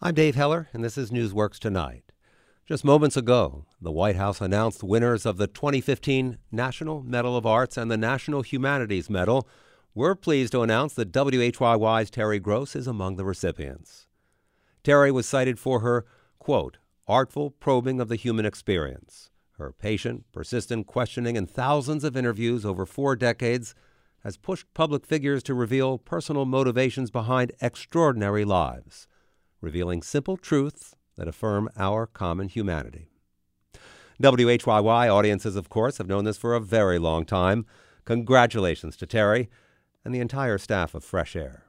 I'm Dave Heller, and this is Newsworks Tonight. Just moments ago, the White House announced winners of the 2015 National Medal of Arts and the National Humanities Medal. We're pleased to announce that WHYY's Terry Gross is among the recipients. Terry was cited for her, quote, artful probing of the human experience. Her patient, persistent questioning and thousands of interviews over 4 decades has pushed public figures to reveal personal motivations behind extraordinary lives, revealing simple truths that affirm our common humanity. WHYY audiences, of course, have known this for a very long time. Congratulations to Terry and the entire staff of Fresh Air.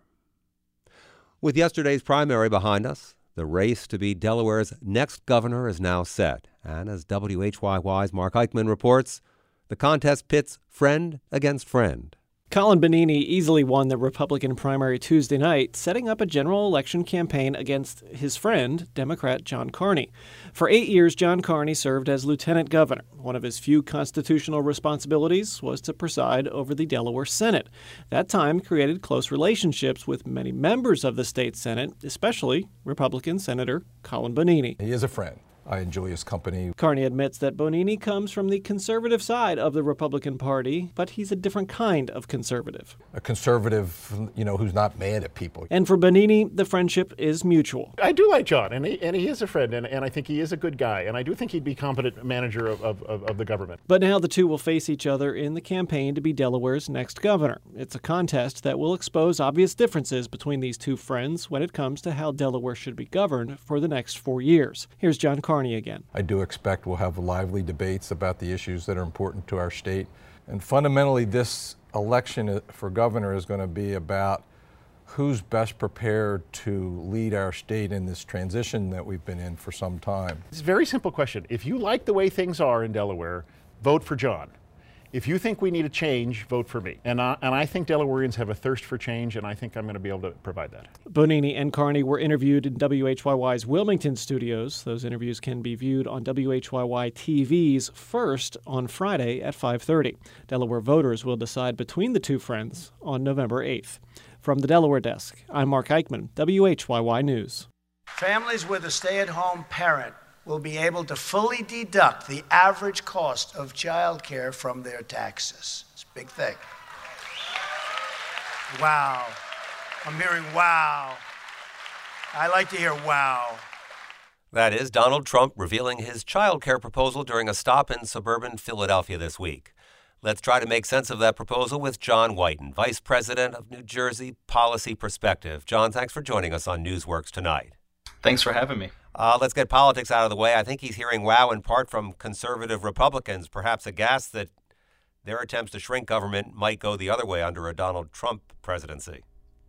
With yesterday's primary behind us, the race to be Delaware's next governor is now set. And as WHYY's Mark Eichmann reports, the contest pits friend against friend. Colin Bonini easily won the Republican primary Tuesday night, setting up a general election campaign against his friend, Democrat John Carney. For 8 years, John Carney served as lieutenant governor. One of his few constitutional responsibilities was to preside over the Delaware Senate. That time created close relationships with many members of the state Senate, especially Republican Senator Colin Bonini. He is a friend. I enjoy his company. Carney admits that Bonini comes from the conservative side of the Republican Party, but he's a different kind of conservative. A conservative, who's not mad at people. And for Bonini, the friendship is mutual. I do like John, and he is a friend, and I think he is a good guy, and I do think he'd be a competent manager of the government. But now the two will face each other in the campaign to be Delaware's next governor. It's a contest that will expose obvious differences between these two friends when it comes to how Delaware should be governed for the next 4 years. Here's John Carney again. I do expect we'll have lively debates about the issues that are important to our state. And fundamentally, this election for governor is going to be about who's best prepared to lead our state in this transition that we've been in for some time. It's a very simple question. If you like the way things are in Delaware, vote for John. If you think we need a change, vote for me. And I think Delawareans have a thirst for change, and I think I'm going to be able to provide that. Bonini and Carney were interviewed in WHYY's Wilmington studios. Those interviews can be viewed on WHYY TV's First on Friday at 5:30. Delaware voters will decide between the two friends on November 8th. From the Delaware desk, I'm Mark Eichmann, WHYY News. Families with a stay-at-home parent will be able to fully deduct the average cost of child care from their taxes. It's a big thing. Wow. I'm hearing wow. I like to hear wow. That is Donald Trump revealing his child care proposal during a stop in suburban Philadelphia this week. Let's try to make sense of that proposal with John Whiten, Vice President of New Jersey Policy Perspective. John, thanks for joining us on Newsworks Tonight. Thanks for having me. Let's get politics out of the way. I think he's hearing wow in part from conservative Republicans, perhaps aghast that their attempts to shrink government might go the other way under a Donald Trump presidency.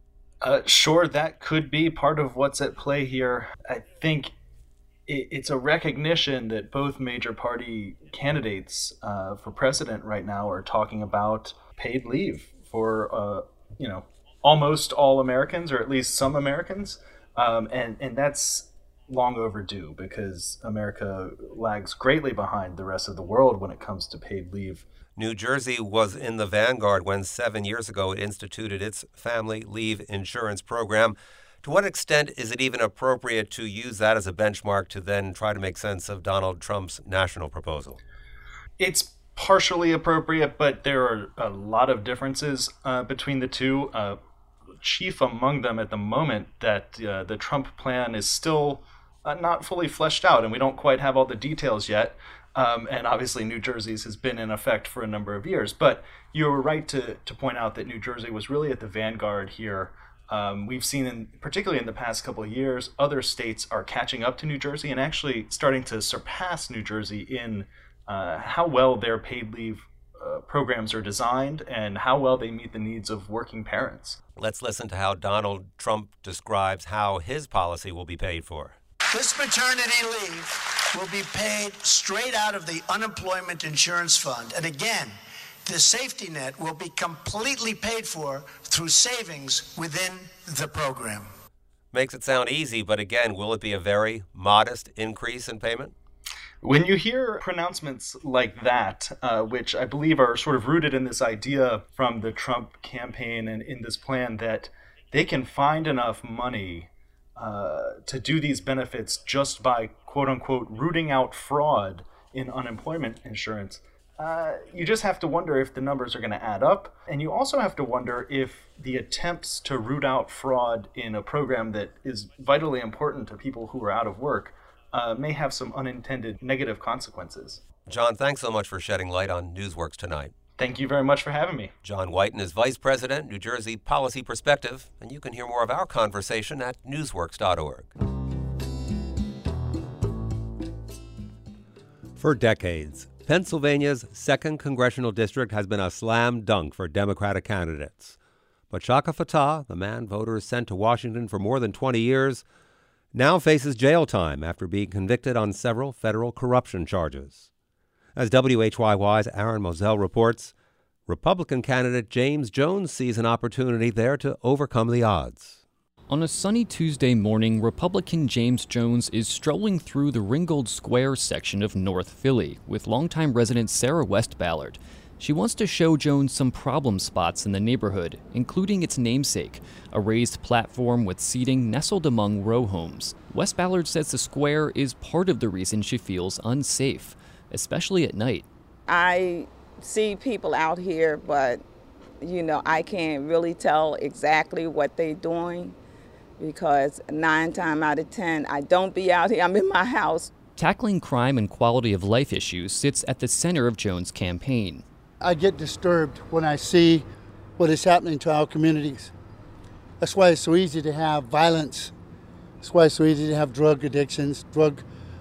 Sure, that could be part of what's at play here. I think it's a recognition that both major party candidates for president right now are talking about paid leave for, almost all Americans, or at least some Americans. And that's long overdue because America lags greatly behind the rest of the world when it comes to paid leave. New Jersey was in the vanguard when 7 years ago it instituted its family leave insurance program. To what extent is it even appropriate to use that as a benchmark to then try to make sense of Donald Trump's national proposal? It's partially appropriate, but there are a lot of differences between the two. Chief among them at the moment that the Trump plan is still not fully fleshed out, and we don't quite have all the details yet. And obviously New Jersey's has been in effect for a number of years. But you were right to point out that New Jersey was really at the vanguard here. We've seen, particularly in the past couple of years, other states are catching up to New Jersey and actually starting to surpass New Jersey in how well their paid leave programs are designed and how well they meet the needs of working parents. Let's listen to how Donald Trump describes how his policy will be paid for. This maternity leave will be paid straight out of the unemployment insurance fund. And again, the safety net will be completely paid for through savings within the program. Makes it sound easy, but again, will it be a very modest increase in payment? When you hear pronouncements like that, which I believe are sort of rooted in this idea from the Trump campaign and in this plan that they can find enough money to do these benefits just by, quote unquote, rooting out fraud in unemployment insurance, you just have to wonder if the numbers are going to add up. And you also have to wonder if the attempts to root out fraud in a program that is vitally important to people who are out of work may have some unintended negative consequences. John, thanks so much for shedding light on Newsworks tonight. Thank you very much for having me. John Whiten is Vice President, New Jersey Policy Perspective, and you can hear more of our conversation at newsworks.org. For decades, Pennsylvania's 2nd Congressional District has been a slam dunk for Democratic candidates. But Chaka Fattah, the man voters sent to Washington for more than 20 years, now faces jail time after being convicted on several federal corruption charges. As WHYY's Aaron Moselle reports, Republican candidate James Jones sees an opportunity there to overcome the odds. On a sunny Tuesday morning, Republican James Jones is strolling through the Ringgold Square section of North Philly with longtime resident Sarah West Ballard. She wants to show Jones some problem spots in the neighborhood, including its namesake, a raised platform with seating nestled among row homes. West Ballard says the square is part of the reason she feels unsafe, especially at night. I see people out here, but, I can't really tell exactly what they're doing because 9 times out of 10, I don't be out here. I'm in my house. Tackling crime and quality of life issues sits at the center of Jones' campaign. I get disturbed when I see what is happening to our communities. That's why it's so easy to have violence. That's why it's so easy to have drug addictions, drug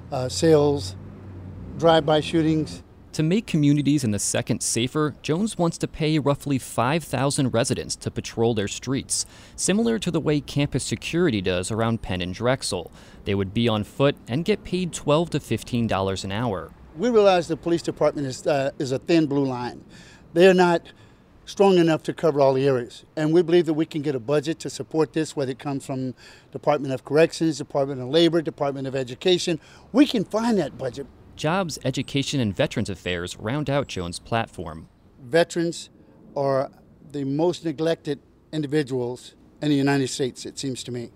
sales, drive-by shootings. To make communities in the 2nd safer, Jones wants to pay roughly 5,000 residents to patrol their streets, similar to the way campus security does around Penn and Drexel. They would be on foot and get paid $12 to $15 an hour. We realize the police department is a thin blue line. They are not strong enough to cover all the areas. And we believe that we can get a budget to support this, whether it comes from Department of Corrections, Department of Labor, Department of Education. We can find that budget. Jobs, Education, and Veterans Affairs round out Jones' platform. Veterans are the most neglected individuals in the United States, it seems to me.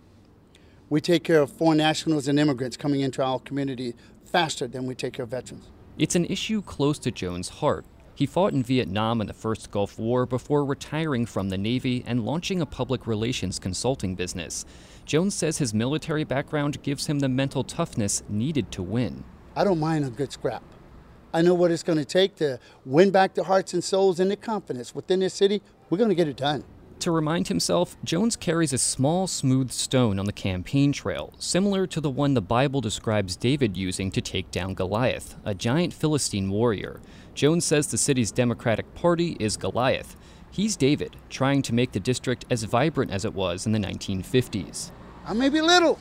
We take care of foreign nationals and immigrants coming into our community faster than we take care of veterans. It's an issue close to Jones' heart. He fought in Vietnam in the first Gulf War before retiring from the Navy and launching a public relations consulting business. Jones says his military background gives him the mental toughness needed to win. I don't mind a good scrap. I know what it's going to take to win back the hearts and souls and the confidence within this city. We're going to get it done. To remind himself, Jones carries a small, smooth stone on the campaign trail, similar to the one the Bible describes David using to take down Goliath, a giant Philistine warrior. Jones says the city's Democratic Party is Goliath. He's David, trying to make the district as vibrant as it was in the 1950s. I may be little.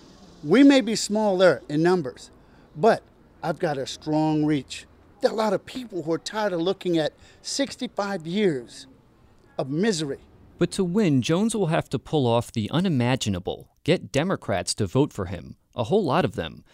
We may be small there in numbers, but I've got a strong reach. There are a lot of people who are tired of looking at 65 years of misery. But to win, Jones will have to pull off the unimaginable, get Democrats to vote for him. A whole lot of them.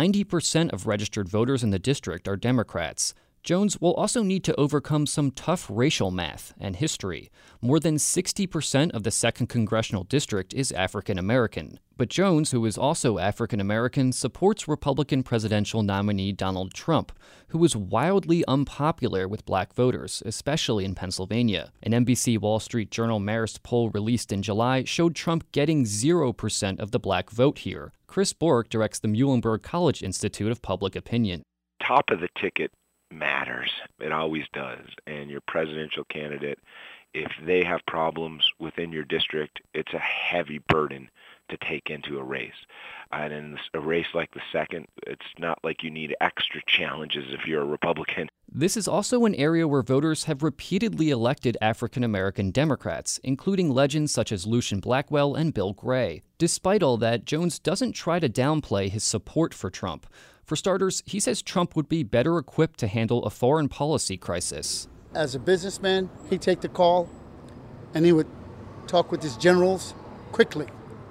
90% of registered voters in the district are Democrats. Jones will also need to overcome some tough racial math and history. More than 60% of the 2nd Congressional District is African American. But Jones, who is also African American, supports Republican presidential nominee Donald Trump, who is wildly unpopular with black voters, especially in Pennsylvania. An NBC Wall Street Journal Marist poll released in July showed Trump getting 0% of the black vote here. Chris Bork directs the Muhlenberg College Institute of Public Opinion. Top of the ticket matters. It always does. And your presidential candidate, if they have problems within your district, it's a heavy burden to take into a race. And in a race like the 2nd, it's not like you need extra challenges if you're a Republican. This is also an area where voters have repeatedly elected African American Democrats, including legends such as Lucien Blackwell and Bill Gray. Despite all that, Jones doesn't try to downplay his support for Trump. For starters, he says Trump would be better equipped to handle a foreign policy crisis. As a businessman, he'd take the call and he would talk with his generals quickly.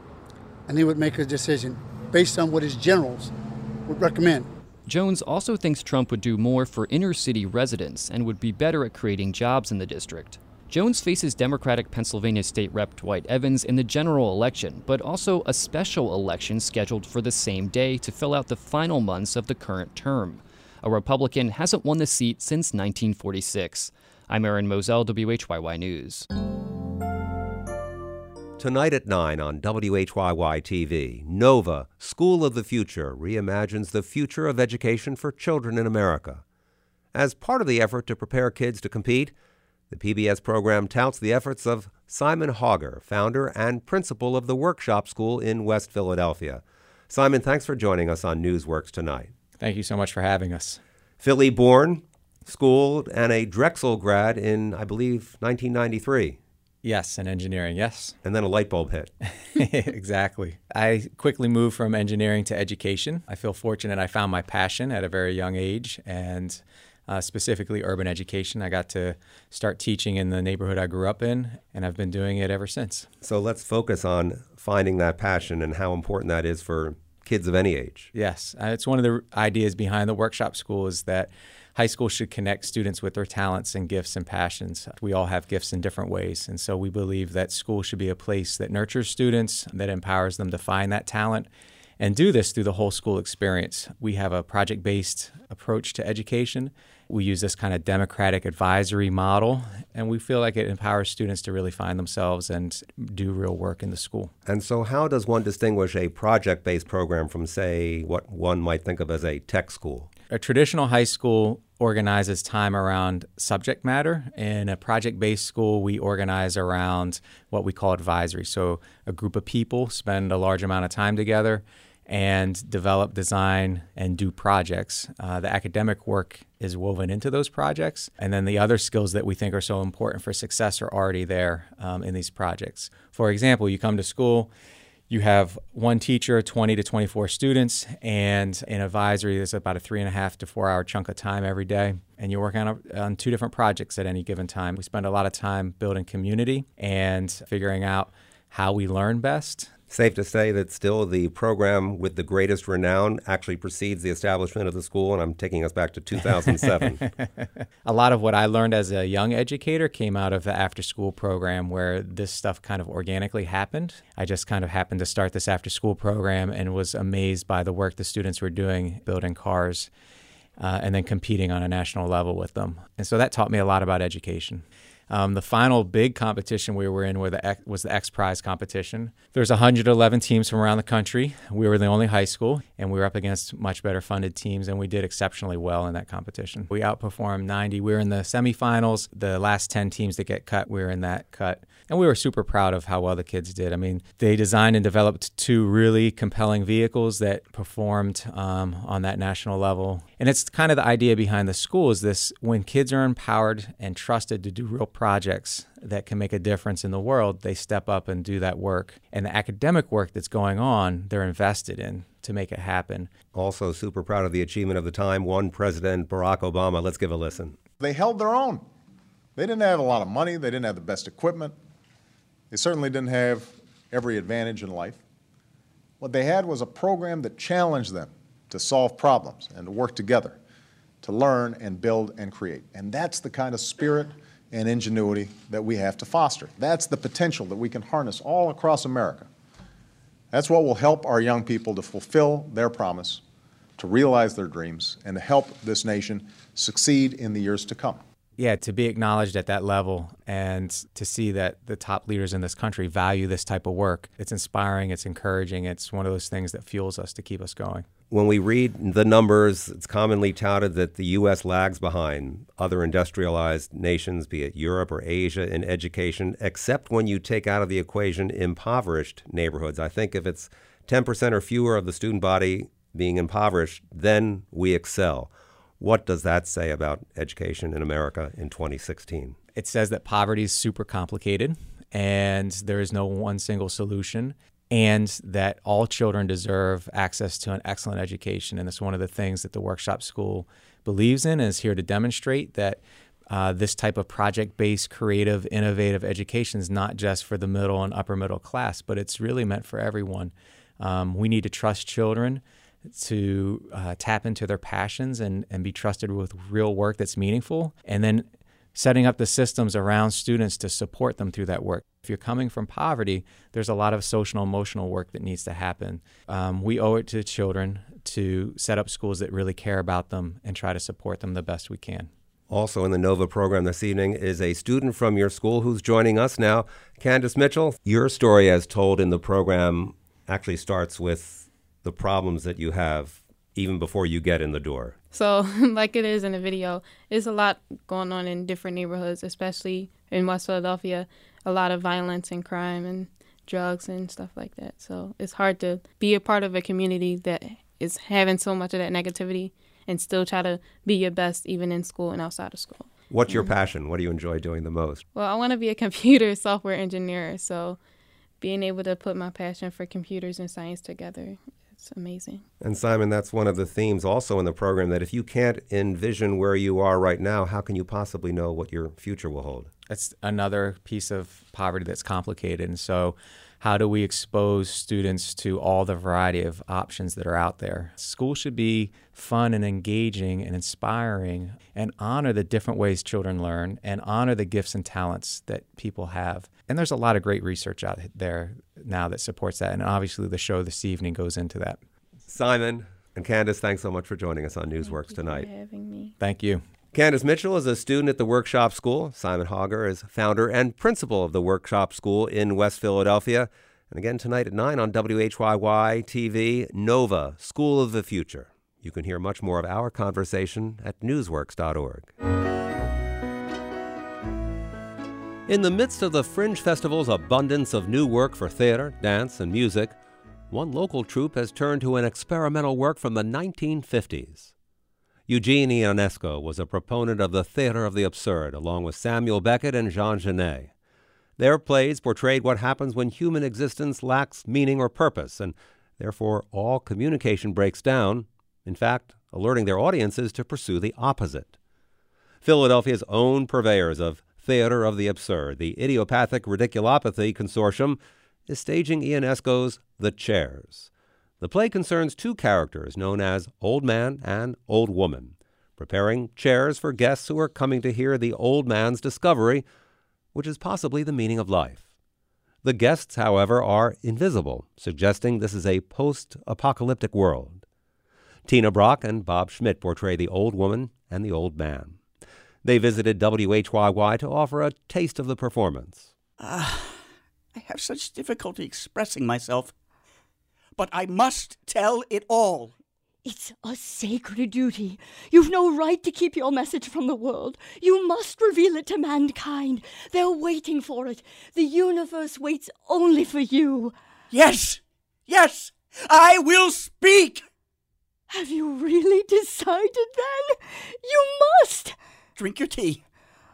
And he would make a decision based on what his generals would recommend. Jones also thinks Trump would do more for inner city residents and would be better at creating jobs in the district. Jones faces Democratic Pennsylvania State Rep Dwight Evans in the general election, but also a special election scheduled for the same day to fill out the final months of the current term. A Republican hasn't won the seat since 1946. I'm Aaron Moselle, WHYY News. Tonight at 9 on WHYY TV, NOVA, School of the Future, reimagines the future of education for children in America. As part of the effort to prepare kids to compete, the PBS program touts the efforts of Simon Hauger, founder and principal of the Workshop School in West Philadelphia. Simon, thanks for joining us on Newsworks tonight. Thank you so much for having us. Philly born, schooled, and a Drexel grad in, I believe, 1993. Yes, in engineering, yes. And then a light bulb hit. Exactly. I quickly moved from engineering to education. I feel fortunate I found my passion at a very young age, and specifically urban education. I got to start teaching in the neighborhood I grew up in, and I've been doing it ever since. So let's focus on finding that passion and how important that is for kids of any age. Yes. It's one of the ideas behind the Workshop School is that high school should connect students with their talents and gifts and passions. We all have gifts in different ways, and so we believe that school should be a place that nurtures students, that empowers them to find that talent, and do this through the whole school experience. We have a project-based approach to education. We use this kind of democratic advisory model, and we feel like it empowers students to really find themselves and do real work in the school. And so how does one distinguish a project-based program from, say, what one might think of as a tech school? A traditional high school organizes time around subject matter. In a project-based school, we organize around what we call advisory. So a group of people spend a large amount of time together and develop, design, and do projects. The academic work is woven into those projects. And then the other skills that we think are so important for success are already there in these projects. For example, you come to school, you have one teacher, 20 to 24 students, and in advisory, there's about a 3.5 to 4 hour chunk of time every day. And you're working on 2 different projects at any given time. We spend a lot of time building community and figuring out how we learn best. Safe to say that still the program with the greatest renown actually precedes the establishment of the school, and I'm taking us back to 2007. A lot of what I learned as a young educator came out of the after-school program where this stuff kind of organically happened. I just kind of happened to start this after-school program and was amazed by the work the students were doing, building cars, and then competing on a national level with them. And so that taught me a lot about education. The final big competition we were in was the X Prize competition. There's 111 teams from around the country. We were the only high school, and we were up against much better funded teams, and we did exceptionally well in that competition. We outperformed 90. We were in the semifinals. The last 10 teams that get cut, we were in that cut. And we were super proud of how well the kids did. I mean, they designed and developed 2 really compelling vehicles that performed on that national level. And it's kind of the idea behind the school is this: when kids are empowered and trusted to do real projects that can make a difference in the world, they step up and do that work. And the academic work that's going on, they're invested in to make it happen. Also super proud of the achievement of the time, one President Barack Obama. Let's give a listen. They held their own. They didn't have a lot of money. They didn't have the best equipment. They certainly didn't have every advantage in life. What they had was a program that challenged them to solve problems and to work together, to learn and build and create. And that's the kind of spirit and ingenuity that we have to foster. That's the potential that we can harness all across America. That's what will help our young people to fulfill their promise, to realize their dreams, and to help this nation succeed in the years to come. Yeah, to be acknowledged at that level and to see that the top leaders in this country value this type of work, it's inspiring, it's encouraging, it's one of those things that fuels us to keep us going. When we read the numbers, it's commonly touted that the U.S. lags behind other industrialized nations, be it Europe or Asia, in education, except when you take out of the equation impoverished neighborhoods. I think if it's 10% or fewer of the student body being impoverished, then we excel. What does that say about education in America in 2016? It says that poverty is super complicated and there is no one single solution, and that all children deserve access to an excellent education. And it's one of the things that the Workshop School believes in and is here to demonstrate that this type of project-based, creative, innovative education is not just for the middle and upper middle class, but it's really meant for everyone. We need to trust children to tap into their passions and be trusted with real work that's meaningful, and then setting up the systems around students to support them through that work. If you're coming from poverty, there's a lot of social and emotional work that needs to happen. We owe it to children to set up schools that really care about them and try to support them the best we can. Also in the NOVA program this evening is a student from your school who's joining us now. Candace Mitchell, your story as told in the program actually starts with the problems that you have even before you get in the door. So like it is in the video, there's a lot going on in different neighborhoods, especially in West Philadelphia, a lot of violence and crime and drugs and stuff like that. So it's hard to be a part of a community that is having so much of that negativity and still try to be your best even in school and outside of school. What's your passion? What do you enjoy doing the most? Well, I want to be a computer software engineer, so being able to put my passion for computers and science together, it's amazing. And Simon, that's one of the themes also in the program, that if you can't envision where you are right now, how can you possibly know what your future will hold? That's another piece of poverty that's complicated. And so how do we expose students to all the variety of options that are out there? School should be fun and engaging and inspiring and honor the different ways children learn and honor the gifts and talents that people have. And there's a lot of great research out there now that supports that. And obviously the show this evening goes into that. Simon and Candace, thanks so much for joining us on Newsworks tonight. Thank you for having me. Thank you. Candace Mitchell is a student at the Workshop School. Simon Hauger is founder and principal of the Workshop School in West Philadelphia. And again tonight at 9 on WHYY TV, NOVA, School of the Future. You can hear much more of our conversation at newsworks.org. In the midst of the Fringe Festival's abundance of new work for theater, dance, and music, one local troupe has turned to an experimental work from the 1950s. Eugene Ionesco was a proponent of the theater of the absurd, along with Samuel Beckett and Jean Genet. Their plays portrayed what happens when human existence lacks meaning or purpose, and therefore all communication breaks down, in fact, alerting their audiences to pursue the opposite. Philadelphia's own purveyors of theater of the absurd, the Idiopathic Radiculopathy Consortium, is staging Ionesco's The Chairs. The play concerns two characters known as Old Man and Old Woman, preparing chairs for guests who are coming to hear the old man's discovery, which is possibly the meaning of life. The guests, however, are invisible, suggesting this is a post-apocalyptic world. Tina Brock and Bob Schmidt portray the old woman and the old man. They visited WHYY to offer a taste of the performance. I have such difficulty expressing myself, but I must tell it all. It's a sacred duty. You've no right to keep your message from the world. You must reveal it to mankind. They're waiting for it. The universe waits only for you. Yes, yes, I will speak. Have you really decided then? You must. Drink your tea.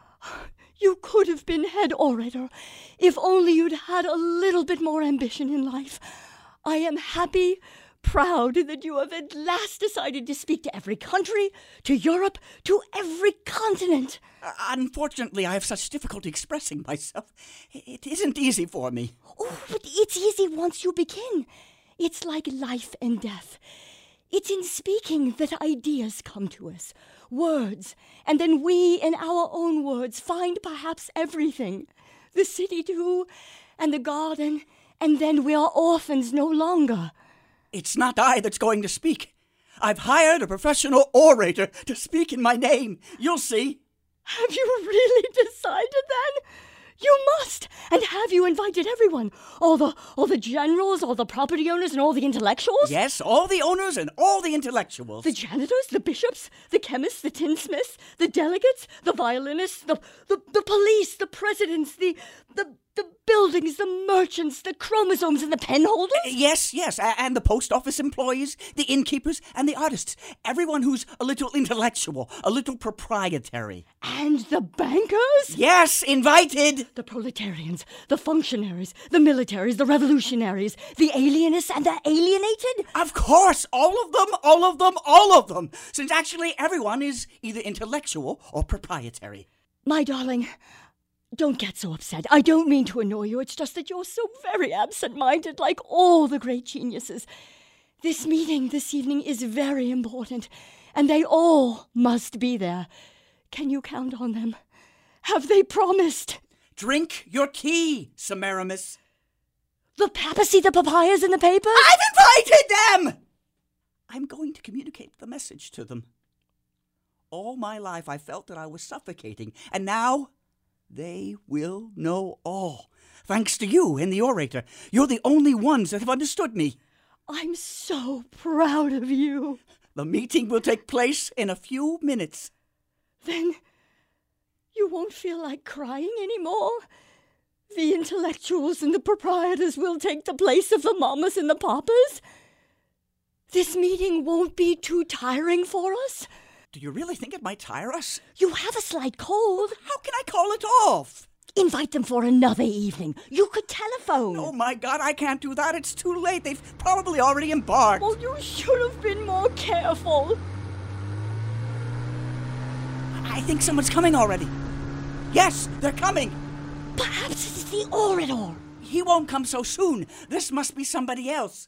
You could have been head orator if only you'd had a little bit more ambition in life. I am happy, proud that you have at last decided to speak to every country, to Europe, to every continent. Unfortunately, I have such difficulty expressing myself. It isn't easy for me. Oh, but it's easy once you begin. It's like life and death. It's in speaking that ideas come to us, words, and then we, in our own words, find perhaps everything. The city, too, and the garden, and then we are orphans no longer. It's not I that's going to speak. I've hired a professional orator to speak in my name. You'll see. Have you really decided then? You must! And have you invited everyone? All the generals, all the property owners, and all the intellectuals? Yes, all the owners and all the intellectuals. The janitors, the bishops, the chemists, the tinsmiths, the delegates, the violinists, the police, the presidents, the buildings, the merchants, the chromosomes, and the pen holders? Yes, and the post office employees, the innkeepers, and the artists. Everyone who's a little intellectual, a little proprietary. And the bankers? Yes, invited. The proletarians, the functionaries, the militaries, the revolutionaries, the alienists, and the alienated? Of course, all of them, since actually everyone is either intellectual or proprietary. My darling, don't get so upset. I don't mean to annoy you. It's just that you're so very absent-minded, like all the great geniuses. This meeting this evening is very important, and they all must be there. Can you count on them? have they promised? Drink your key, Semiramis. The papacy, the papayas in the papers? I've invited them! I'm going to communicate the message to them. All my life I felt that I was suffocating, and now they will know all. Thanks to you and the orator. You're the only ones that have understood me. I'm so proud of you. The meeting will take place in a few minutes. Then you won't feel like crying anymore? The intellectuals and the proprietors will take the place of the mamas and the papas? This meeting won't be too tiring for us? Do you really think it might tire us? You have a slight cold. How can I call it off? Invite them for another evening. You could telephone. Oh, my God, I can't do that. It's too late. They've probably already embarked. Oh, you should have been more careful. I think someone's coming already. Yes, they're coming. Perhaps it's the orator. He won't come so soon. This must be somebody else.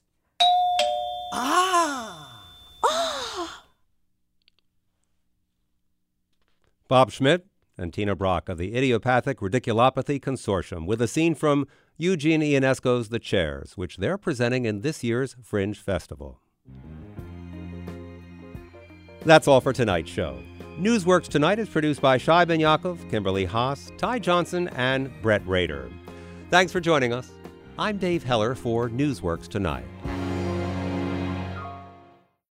Bob Schmidt and Tina Brock of the Idiopathic Radiculopathy Consortium with a scene from Eugene Ionesco's The Chairs, which they're presenting in this year's Fringe Festival. That's all for tonight's show. Newsworks Tonight is produced by Shai Ben Yaakov, Kimberly Haas, Ty Johnson, and Brett Rader. Thanks for joining us. I'm Dave Heller for Newsworks Tonight.